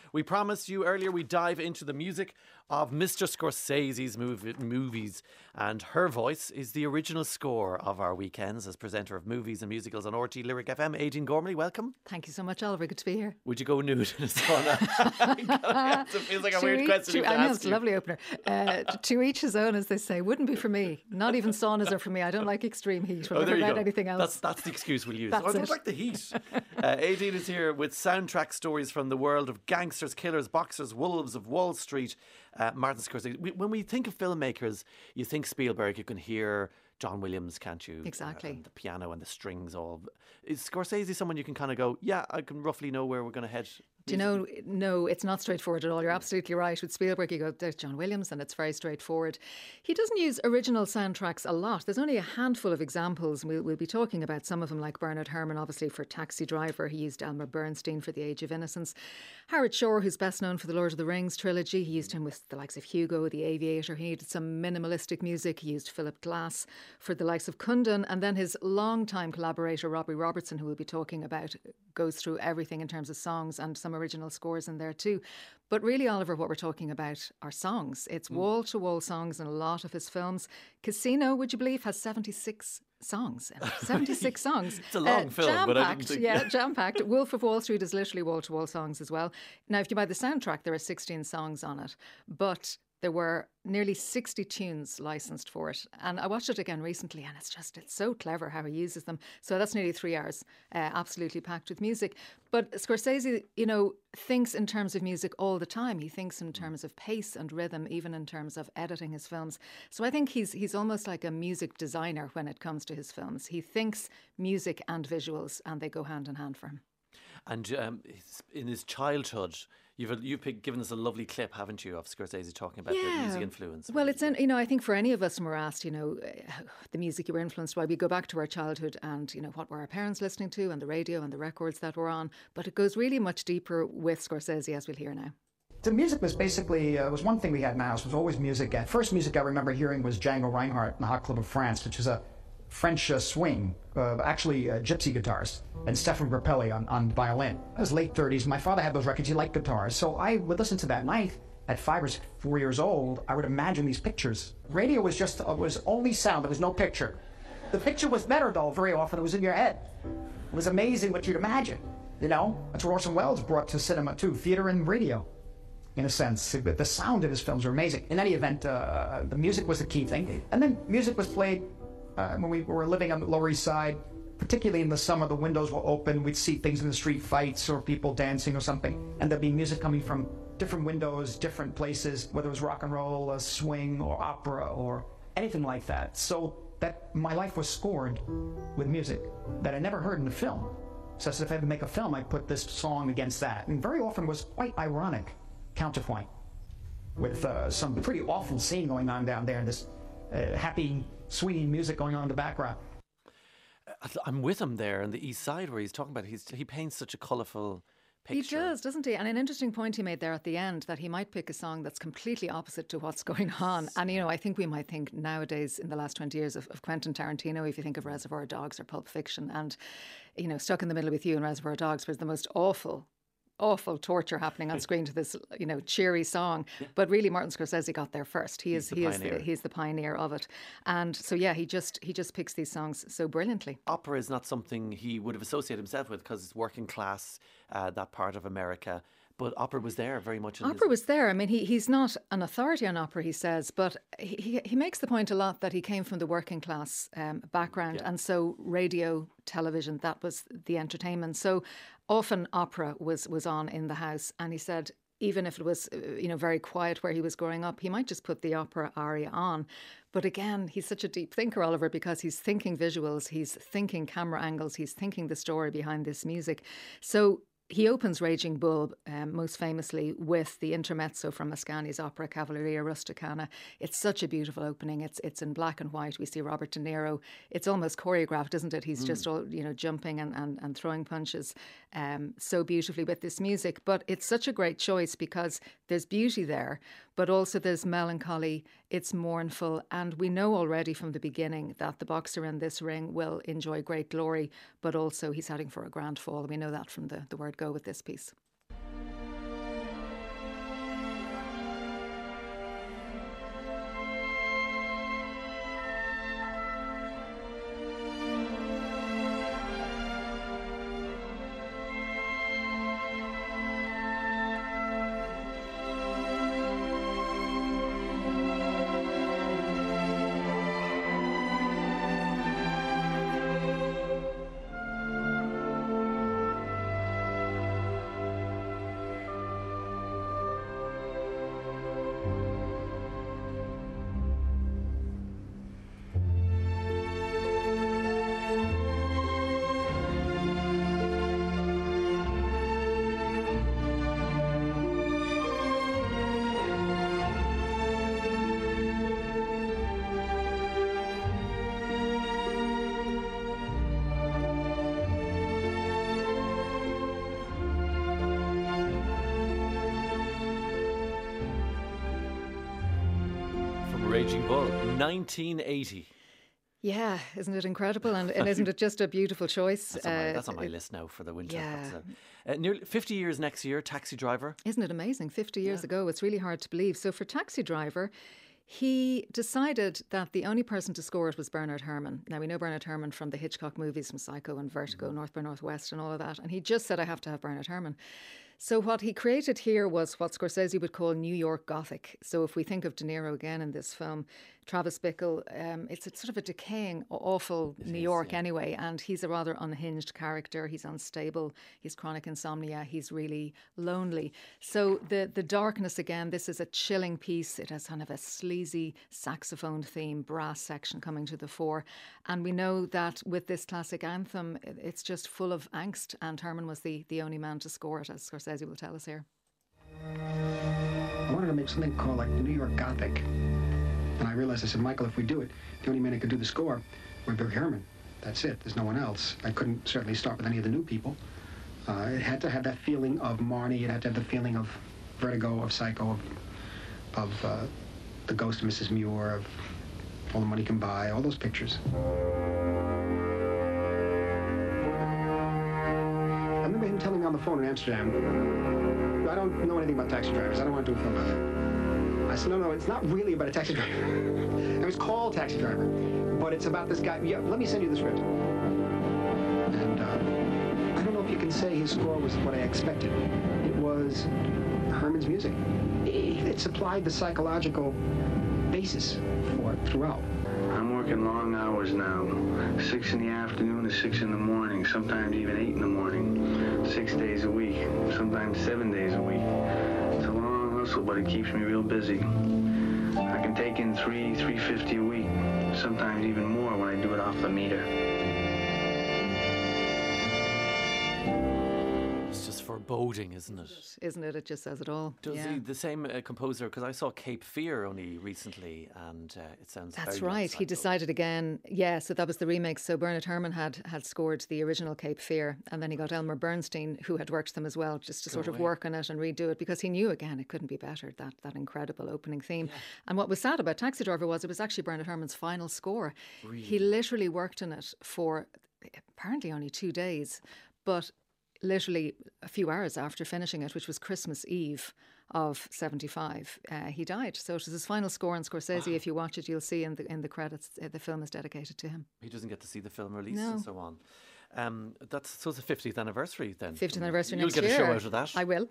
We promised you earlier we dive into the music of Mr. Scorsese's movies, and her voice is the original score of our weekends as presenter of movies and musicals on RT Lyric FM. Aideen Gormley, welcome. Thank you so much, Oliver. Good to be here. Would you go nude in a sauna? It feels like a weird question to I know, ask it's a you. lovely opener. To each his own, as they say. Wouldn't be for me. Not even saunas are for me. I don't like extreme heat. We'll Oh, there never you read go. anything else. That's the excuse we'll use. That's I don't it. like the heat. Aideen is here with soundtrack stories from the world of gangsters, killers, boxers, wolves of Wall Street. Martin Scorsese. When we think of filmmakers, you think Spielberg. You can hear John Williams, can't you? Exactly. And the piano and the strings all. Is Scorsese someone you can kind of go, yeah, I can roughly know where we're going to head? Do you know, no, it's not straightforward at all. You're absolutely right. With Spielberg, you go, there's John Williams, and it's very straightforward. He doesn't use original soundtracks a lot. There's only a handful of examples. We'll be talking about some of them, like Bernard Herrmann, obviously, for Taxi Driver. He used Elmer Bernstein for The Age of Innocence. Howard Shore, who's best known for the Lord of the Rings trilogy, he used him with the likes of Hugo, The Aviator. He needed some minimalistic music. He used Philip Glass for the likes of Kundun. And then his longtime collaborator, Robbie Robertson, who we'll be talking about, goes through everything in terms of songs and some original scores in there too. But really, Oliver, what we're talking about are songs. It's wall-to-wall songs in a lot of his films. Casino, would you believe, has 76 songs. 76 songs. It's a long film, but I didn't think... Yeah, jam-packed. Wolf of Wall Street is literally wall-to-wall songs as well. Now, if you buy the soundtrack, there are 16 songs on it. But there were nearly 60 tunes licensed for it. And I watched it again recently, and it's so clever how he uses them. So that's nearly 3 hours, absolutely packed with music. But Scorsese, thinks in terms of music all the time. He thinks in terms of pace and rhythm, even in terms of editing his films. So I think he's almost like a music designer when it comes to his films. He thinks music and visuals, and they go hand in hand for him. And in his childhood, you've given us a lovely clip, haven't you, of Scorsese talking about the music influence? Well, it's I think for any of us when we're asked, the music you were influenced by, we go back to our childhood and, what were our parents listening to and the radio and the records that were on. But it goes really much deeper with Scorsese, as we'll hear now. The music was basically, was one thing we had in the house, was always music. First music I remember hearing was Django Reinhardt and the Hot Club of France, which is a French swing, actually gypsy guitars, and Stefan Grappelli on violin. I was late 30s. My father had those records. He liked guitars. So I would listen to that. And at 5 or 4 years old, I would imagine these pictures. Radio was just, was only sound. There was no picture. The picture was better, though, very often. It was in your head. It was amazing what you'd imagine. That's what Orson Welles brought to cinema, too. Theater and radio, in a sense. The sound of his films were amazing. In any event, the music was the key thing. And then music was played when we were living on the Lower East Side, particularly in the summer, the windows were open. We'd see things in the street, fights or people dancing or something. And there'd be music coming from different windows, different places, whether it was rock and roll, swing, or opera, or anything like that. So that my life was scored with music that I never heard in a film. So if I had to make a film, I'd put this song against that. And very often was quite ironic counterpoint with some pretty awful scene going on down there and this happy, swinging music going on in the background. I'm with him there on the East Side where he's talking about he paints such a colourful picture. He does, doesn't he? And an interesting point he made there at the end, that he might pick a song that's completely opposite to what's going on. And, I think we might think nowadays in the last 20 years of Quentin Tarantino, if you think of Reservoir Dogs or Pulp Fiction, and, Stuck in the Middle with You and Reservoir Dogs was the most awful torture happening on screen to this, cheery song. But really, Martin Scorsese got there first. He's the pioneer of it. And so, he just picks these songs so brilliantly. Opera is not something he would have associated himself with because it's working class, that part of America. But opera was there very much. Opera was there. I mean, he's not an authority on opera, he says, but he makes the point a lot that he came from the working class background. And so radio, television, that was the entertainment. So often opera was on in the house. And he said, even if it was, very quiet where he was growing up, he might just put the opera aria on. But again, he's such a deep thinker, Oliver, because he's thinking visuals, he's thinking camera angles, he's thinking the story behind this music. So he opens Raging Bull most famously with the intermezzo from Mascagni's opera Cavalleria Rusticana. It's such a beautiful opening. It's in black and white. We see Robert De Niro. It's almost choreographed, isn't it? He's just all jumping and throwing punches so beautifully with this music. But it's such a great choice because there's beauty there, but also there's melancholy. It's mournful, and we know already from the beginning that the boxer in this ring will enjoy great glory, but also he's heading for a grand fall. We know that from the word go with this piece. Raging Bull, 1980. Yeah, isn't it incredible? And isn't it just a beautiful choice? That's on my list now for the winter. Yeah. Nearly 50 years next year, Taxi Driver. Isn't it amazing? 50 years ago, it's really hard to believe. So for Taxi Driver, he decided that the only person to score it was Bernard Herrmann. Now, we know Bernard Herrmann from the Hitchcock movies, from Psycho and Vertigo, North by Northwest and all of that. And he just said, I have to have Bernard Herrmann. So what he created here was what Scorsese would call New York Gothic. So if we think of De Niro again in this film, Travis Bickle, it's sort of a decaying, awful New York anyway, and he's a rather unhinged character. He's unstable, he's chronic insomnia, he's really lonely. So the darkness again, this is a chilling piece. It has kind of a sleazy saxophone theme, brass section coming to the fore. And we know that with this classic anthem, it's just full of angst, and Herrmann was the only man to score it, as Scorsese will tell us here. I wanted to make something called like New York Gothic. And I realized, I said, Michael, if we do it, the only man who could do the score would be Herrmann. That's it. There's no one else. I couldn't certainly start with any of the new people. It had to have that feeling of Marnie. It had to have the feeling of Vertigo, of Psycho, of The Ghost of Mrs. Muir, of All the Money Can Buy, all those pictures. I remember him telling me on the phone in Amsterdam, I don't know anything about taxi drivers. I don't want to do a film about that. I said, no, it's not really about a taxi driver. It was called Taxi Driver, but it's about this guy. Yeah, let me send you the script. And I don't know if you can say his score was what I expected. It was Herrmann's music. It supplied the psychological basis for it throughout. I'm working long hours now, 6 in the afternoon to 6 in the morning, sometimes even 8 in the morning, 6 days a week, sometimes 7 days a week. It's a long hustle, but it keeps me real busy. I can take in $350 a week, sometimes even more when I do it off the meter. It's just foreboding, isn't it? Isn't it? It just says it all. Does he, the same composer, because I saw Cape Fear only recently, and it sounds That's very right. He decided again, so that was the remake. So Bernard Herrmann had scored the original Cape Fear, and then he got Elmer Bernstein, who had worked them as well, just to sort of work on it and redo it, because he knew, again, it couldn't be better, that incredible opening theme. Yeah. And what was sad about Taxi Driver was it was actually Bernard Herrmann's final score. Really? He literally worked on it for apparently only 2 days, but literally a few hours after finishing it, which was Christmas Eve of 75, he died. So it was his final score on Scorsese. Wow. If you watch it, you'll see in the credits the film is dedicated to him. He doesn't get to see the film released and so on. So it's the 50th anniversary then. 50th anniversary next year. You'll get a show out of that. I will.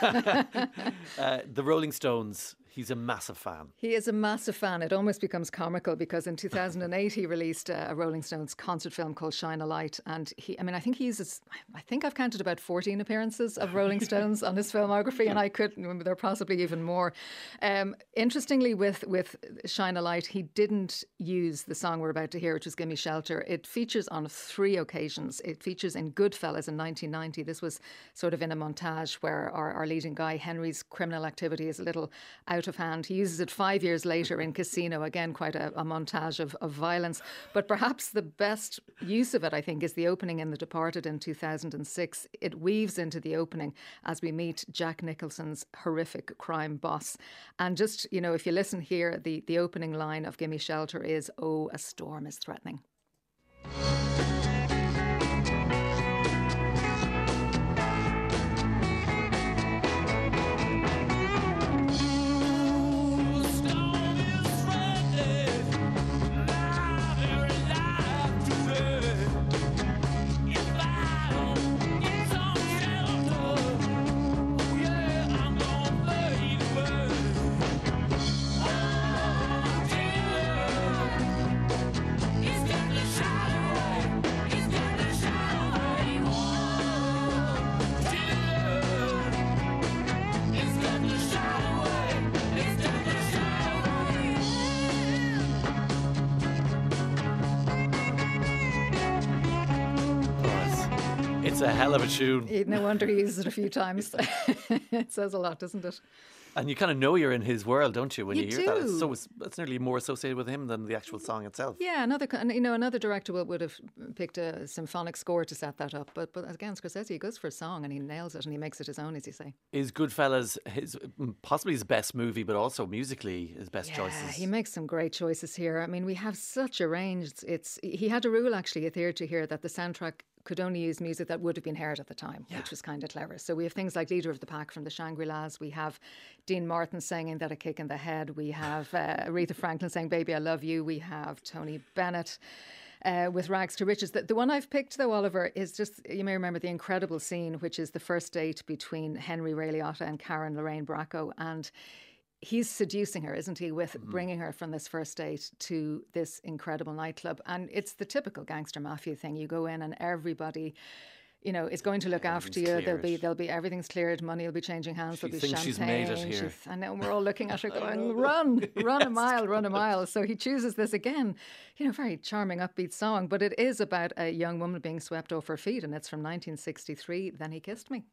The Rolling Stones, he's a massive fan. He is a massive fan. It almost becomes comical because in 2008 he released a Rolling Stones concert film called Shine a Light, and I think I've counted about 14 appearances of Rolling Stones on his filmography, and there are possibly even more. Interestingly, with Shine a Light, he didn't use the song we're about to hear, which was Gimme Shelter. It features on 3 occasions. It features in Goodfellas in 1990. This was sort of in a montage where our leading guy, Henry's criminal activity is a little out of hand. He uses it 5 years later in Casino, again quite a montage of violence. But perhaps the best use of it, I think, is the opening in The Departed in 2006. It weaves into the opening as we meet Jack Nicholson's horrific crime boss. And just, if you listen here, the opening line of Gimme Shelter is, "Oh, a storm is threatening." It's a hell of a tune. No wonder he uses it a few times. It says a lot, doesn't it? And you kind of know you're in his world, don't you, when you hear that? do. It's nearly more associated with him than the actual song itself. Yeah, another director would have picked a symphonic score to set that up. But again, Scorsese, he goes for a song and he nails it and he makes it his own, as you say. Is Goodfellas possibly his best movie, but also musically his best Yeah, choices? he makes some great choices here. I mean, we have such a range. He had a rule, actually, adhered to here, that the soundtrack could only use music that would have been heard at the time, which was kind of clever. So we have things like Leader of the Pack from the Shangri-Las. We have Dean Martin singing That a Kick in the Head. We have Aretha Franklin saying Baby I Love You. We have Tony Bennett with Rags to Riches. The one I've picked, though, Oliver, is just, you may remember the incredible scene, which is the first date between Henry Ray Liotta and Karen Lorraine Bracco. And he's seducing her, isn't he, with bringing her from this first date to this incredible nightclub. And it's the typical gangster mafia thing. You go in and everybody, you know, is going to look after you. There'll be everything's cleared. Money will be changing hands. There'll be champagne. She's made it here. I know. We're all looking at her going, run a mile, run a mile. So he chooses this again, you know, very charming, upbeat song. But it is about a young woman being swept off her feet, and it's from 1963. Then He Kissed Me.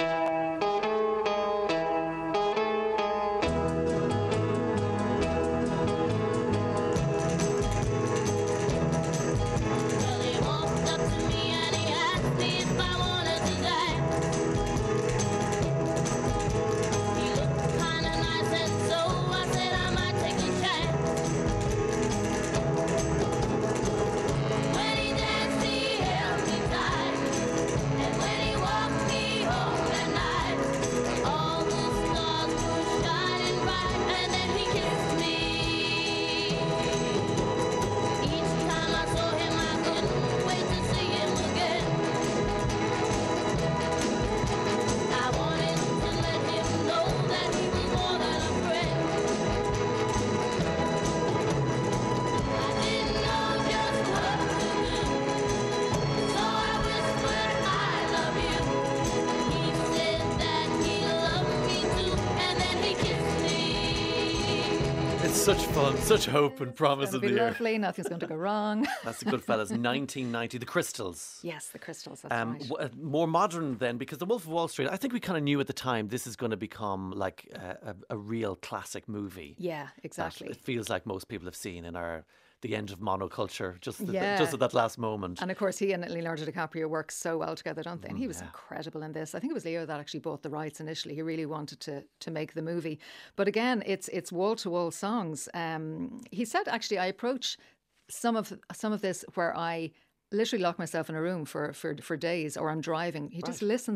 Such fun, such hope and promise It'll in be the air. lovely. Nothing's going to go wrong. That's the Goodfellas, 1990. The Crystals. Yes, the Crystals. That's right. More modern then, because The Wolf of Wall Street, I think we kind of knew at the time this is going to become like a real classic movie. Yeah, exactly. It feels like most people have seen in the end of monoculture, just at that last moment. And of course, he and Leonardo DiCaprio work so well together, don't they? And he was incredible in this. I think it was Leo that actually bought the rights initially. He really wanted to make the movie. But again, it's wall-to-wall songs. He said, actually, I approach some of this where I literally lock myself in a room for days, or I'm driving. He just listens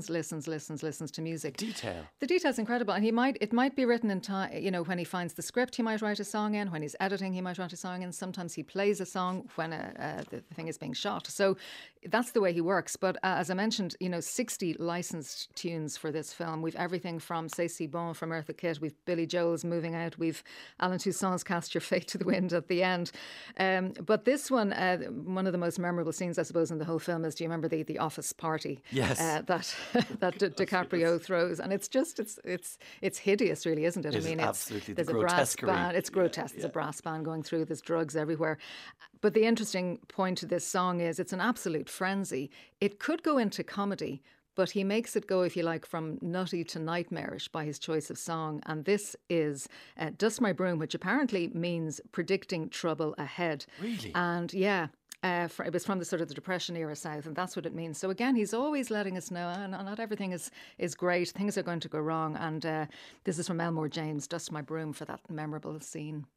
to music. Detail. The detail's incredible, and it might be written in time. You know, when he finds the script, he might write a song in. When he's editing, he might write a song in. Sometimes he plays a song when the thing is being shot. So that's the way he works. But as I mentioned, 60 licensed tunes for this film. We've everything from C'est Si Bon from Eartha Kitt. We've Billy Joel's Moving Out. We've Alan Toussaint's Cast Your Fate to the Wind at the end. But this one of the most memorable scenes, I suppose, in the whole film is, do you remember the office party? Yes. That DiCaprio throws, and it's just it's hideous, really, isn't it? It's absolutely there's the a brass grotesquerie. band. It's grotesque. There's a brass band going through. There's drugs everywhere. But the interesting point to this song is it's an absolute frenzy. It could go into comedy, but he makes it go, if you like, from nutty to nightmarish by his choice of song. And this is Dust My Broom, which apparently means predicting trouble ahead. Really? And yeah. It was from the sort of the Depression era South, and that's what it means. So again, he's always letting us know, and not everything is great. Things are going to go wrong. And this is from Elmore James, Dust My Broom, for that memorable scene.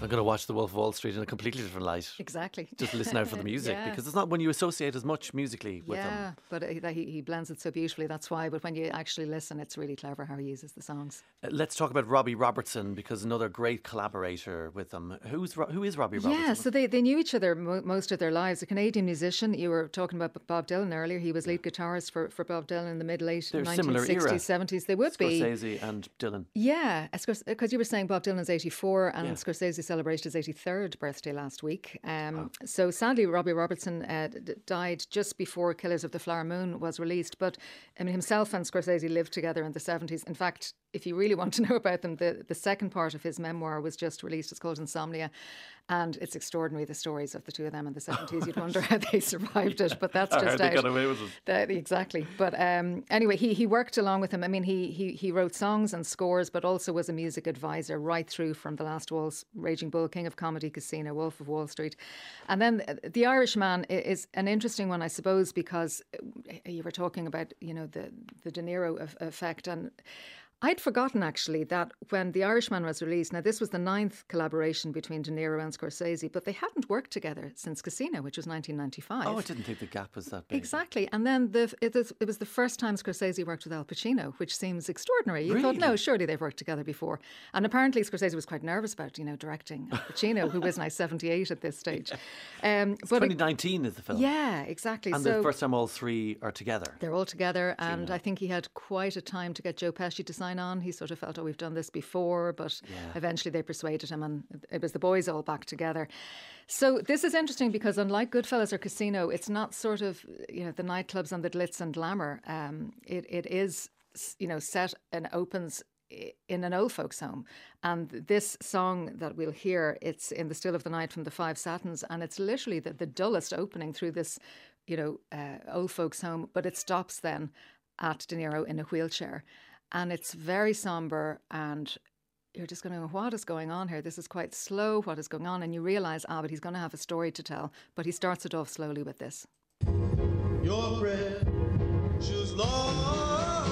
I'm going to watch The Wolf of Wall Street in a completely different light. Exactly. Just listen out for the music Yeah. because it's not when you associate as much musically with them. Yeah, but he blends it so beautifully, that's why. But when you actually listen, it's really clever how he uses the songs. Let's talk about Robbie Robertson, because another great collaborator with them. Who is Robbie Robertson? Yeah, so they knew each other most of their lives. A Canadian musician. You were talking about Bob Dylan earlier. He was lead guitarist for Bob Dylan in the mid-late They're similar 1960s, era. 70s. They would be. Scorsese and Dylan. Yeah, because you were saying Bob Dylan's 84 and Yeah. Scorsese celebrated his 83rd birthday last week. So sadly, Robbie Robertson died just before Killers of the Flower Moon was released. But I mean, himself and Scorsese lived together in the 70s. In fact, if you really want to know about them, the second part of his memoir was just released. It's called Insomnia. And it's extraordinary, the stories of the two of them in the 70s. You'd wonder how they survived it, but that's Or just how they out. got away with it. Exactly. But anyway, he worked along with him. I mean, he wrote songs and scores, but also was a music advisor right through from The Last Waltz, Raging Bull, King of Comedy, Casino, Wolf of Wall Street. And then The Irishman is an interesting one, I suppose, because you were talking about, the De Niro effect. And I'd forgotten, actually, that when The Irishman was released, now this was the 9th collaboration between De Niro and Scorsese, but they hadn't worked together since Casino, which was 1995. Oh, I didn't think the gap was that big. Exactly. And then it was the first time Scorsese worked with Al Pacino, which seems extraordinary. You thought, no, surely they've worked together before. And apparently Scorsese was quite nervous about, directing Al Pacino, who was now 78 at this stage. But 2019 is the film. Yeah, exactly. And the first time all three are together. They're all together, and I think he had quite a time to get Joe Pesci to sign on. He sort of felt, we've done this before, but eventually they persuaded him, and it was the boys all back together. So this is interesting because unlike Goodfellas or Casino, it's not sort of, the nightclubs and the glitz and glamour. It is, set and opens in an old folks' home. And this song that we'll hear, it's In the Still of the Night from the Five Satins, and it's literally the dullest opening through this, old folks' home, but it stops then at De Niro in a wheelchair. And it's very somber, and you're just going, what is going on here? This is quite slow. What is going on? And you realise, but he's going to have a story to tell. But he starts it off slowly with this. Your precious love.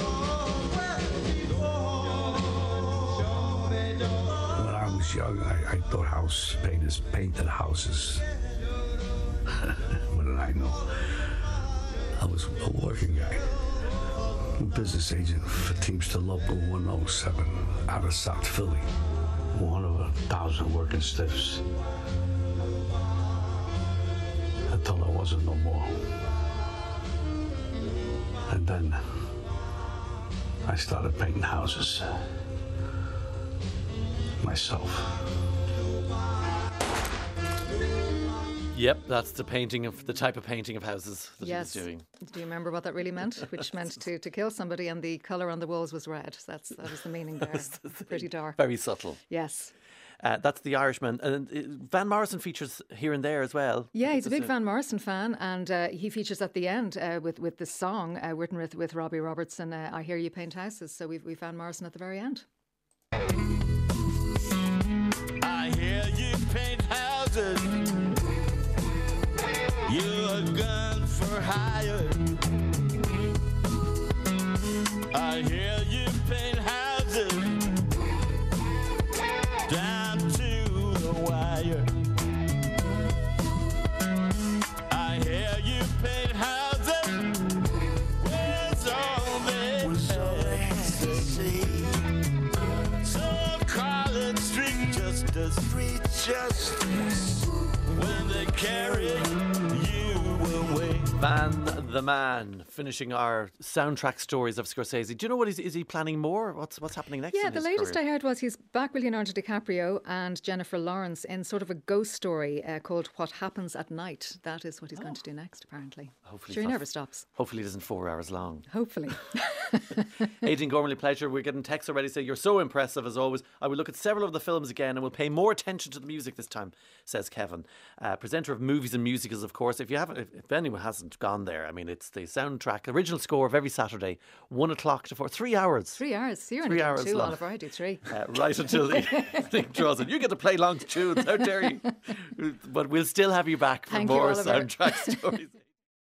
When I was young, I thought house painters painted houses. What did I know? I was a working guy. Business agent for Teamster Local 107 out of South Philly. One of 1,000 working stiffs. Until I wasn't no more. And then I started painting houses. Myself. Yep, that's the type of painting of houses that he was doing. Do you remember what that really meant? Which meant to kill somebody, and the colour on the walls was red. That was the meaning there. Pretty dark. Very subtle. Yes. That's The Irishman. And Van Morrison features here and there as well. Yeah, he's a big Van Morrison fan, and he features at the end with this song written with Robbie Robertson, I Hear You Paint Houses. So we've Van Morrison at the very end. I hear you paint houses. You're a gun for hire. I hear you paint houses down to the wire. I hear you paint houses with all they have to see. So call it street justice. Street justice. When they carry you away. Van the Man, finishing our soundtrack stories of Scorsese. Do you know what is he planning more? What's happening next? Yeah, in the his latest career? I heard was he's back with Leonardo DiCaprio and Jennifer Lawrence in sort of a ghost story called What Happens at Night. That is what he's going to do next, apparently. Hopefully Sure, he it's not- never stops. Hopefully it isn't 4 hours long. Hopefully. Aidan Gormley, pleasure. We're getting texts already saying you're so impressive as always. I will look at several of the films again and will pay more attention to the music this time, says Kevin. Presenter of Movies and Musicals, of course. If anyone hasn't gone there, I mean, it's the soundtrack, original score of every Saturday, 1 o'clock to 4, 3 hours. 3 hours. So you're 3 only doing hours 2, long. Oliver. I do 3. Right until the evening draws in. You get to play long tunes. How dare you? But we'll still have you back for Thank you, more Oliver. soundtrack stories.